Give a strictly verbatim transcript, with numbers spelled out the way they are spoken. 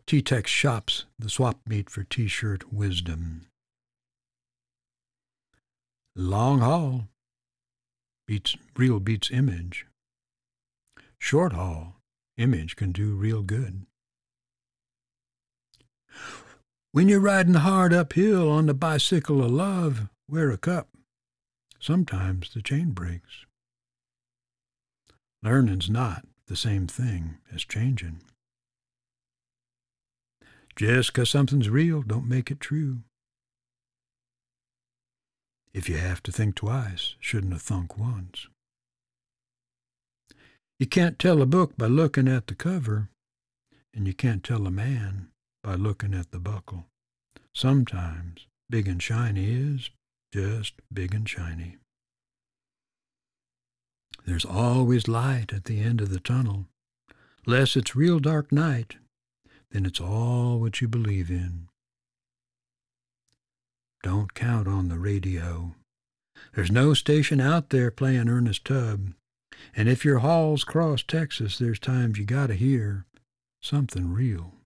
T-Tex shops, the swap meet for T-shirt wisdom. Long haul beats real beats image. Short haul, image can do real good. When you're riding hard uphill on the bicycle of love, wear a cup. Sometimes the chain breaks. Learning's not the same thing as changing. Just 'cause something's real, don't make it true. If you have to think twice, shouldn't have thunk once. You can't tell a book by looking at the cover, and you can't tell a man by looking at the buckle. Sometimes big and shiny is just big and shiny. There's always light at the end of the tunnel. Less it's real dark night, then it's all what you believe in. Don't count on the radio. There's no station out there playing Ernest Tubb. And if your hauls cross Texas, there's times you gotta hear something real.